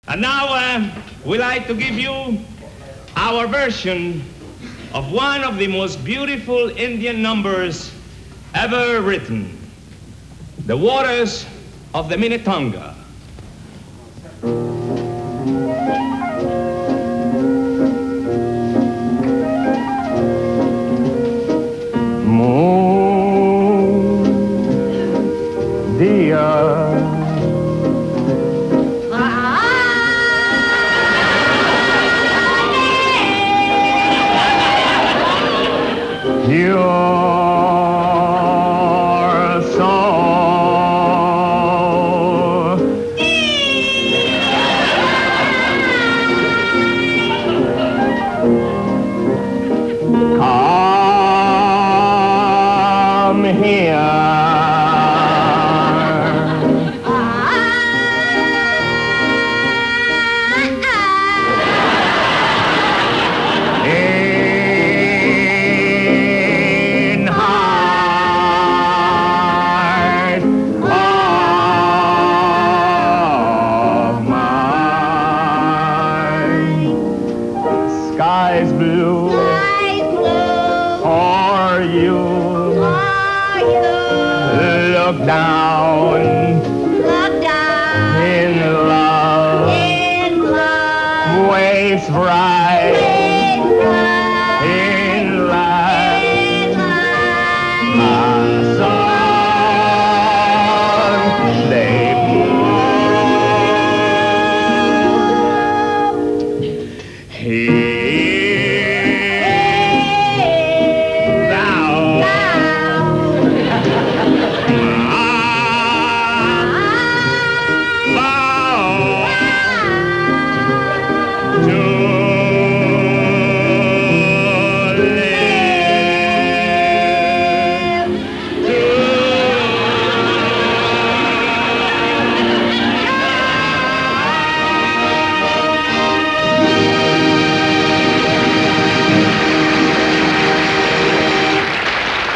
And now we like to give you our version of one of the most beautiful Indian numbers ever written, The Waters of the Minnetonka. Moon, dear, your song come here sky's blue, for you. Look down, in love, waves bright.